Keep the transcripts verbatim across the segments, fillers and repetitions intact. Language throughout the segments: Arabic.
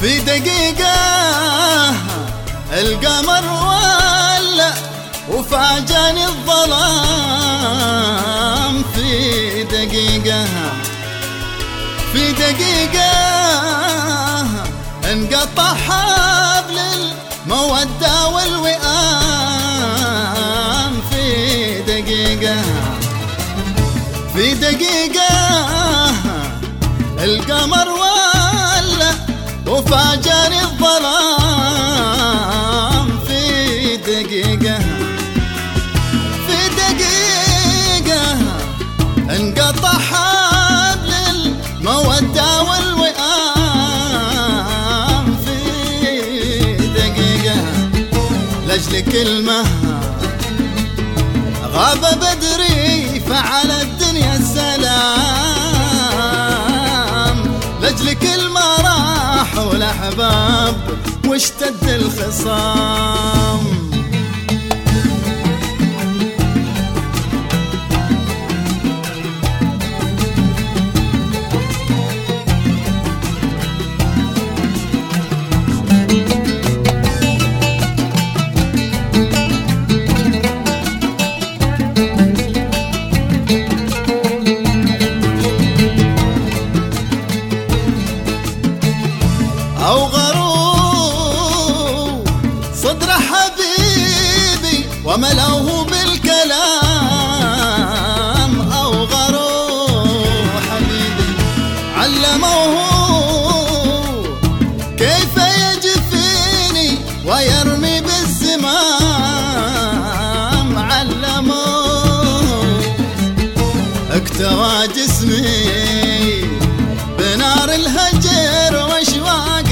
في دقيقة القمر ولع وفاجأني الظلام. في دقيقة في دقيقة انقطع حبل المودة والوئام. في دقيقة في دقيقة القمر ولع وفاجأني الظلام. في دقيقة في دقيقة انقطع حبل المودة والوئام. في دقيقة لأجل كلمة غاب بدري فعل الدنيا السلام. لأجل كلمة راحوا الأحباب واشتد الخصام. أوغروا صدر حبيبي وملوه بالكلام. أوغروا حبيبي علموه كيف يجفيني ويرمي بالزمام. علموه اكتوى جسمي بنار الهجر واشواق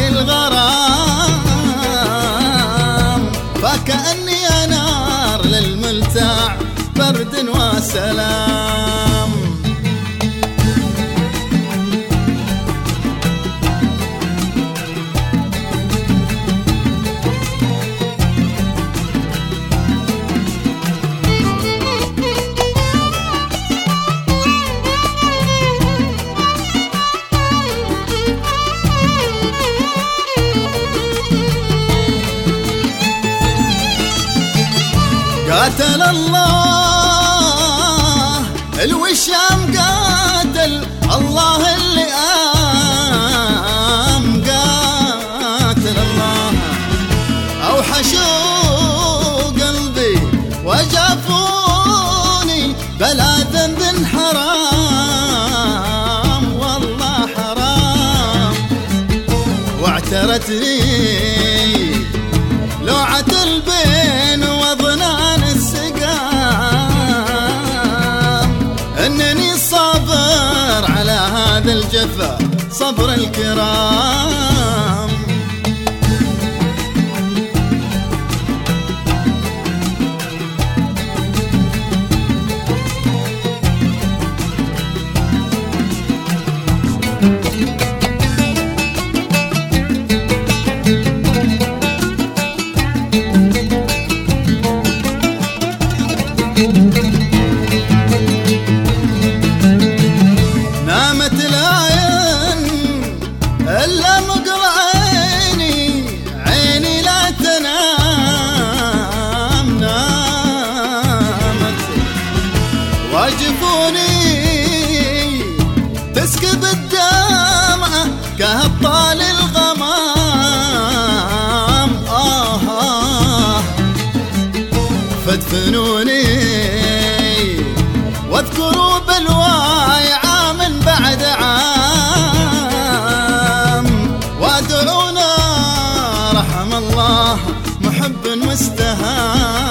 الغرام. فكأني نار للملتاع برد وسلام. قاتل الله الوشام قاتل الله اللي قام. قاتل الله أوحشوا قلبي وجافوني بلا ذنب حرام. والله حرام واعترتني لوعة البين وظنان السقام. انني صابر على هذا الجفا صبر الكرام. نامت العين إلا مقر عيني عيني لا تنام. نامت واجفوني تسكب الدمعة كهبطال الغمام. آه آه فادفنوني واذكروا بالواي عام بعد عام. وادعونا رحم الله محب مستهام.